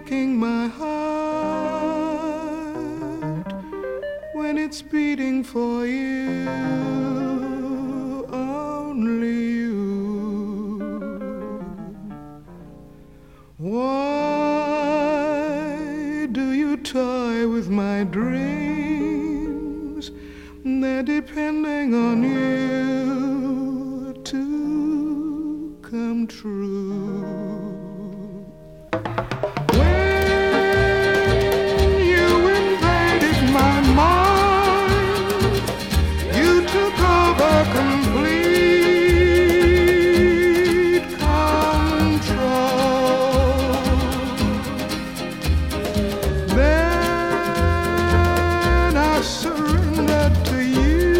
breaking my heart when it's beating for you, only you. Why do you toy with my dreams? They're depending on you to come true. When you invaded my mind, you took over complete control. Then I surrendered to you,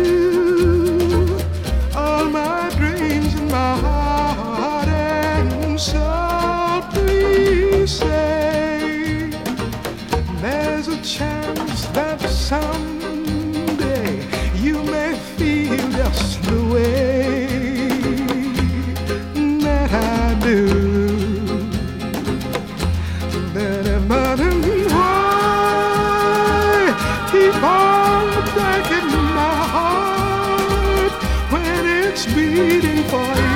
all my dreams and my heart and soul. Please say there's a chance that someday you may feel just the way that I do. But why keep on breaking my heart when it's beating for you?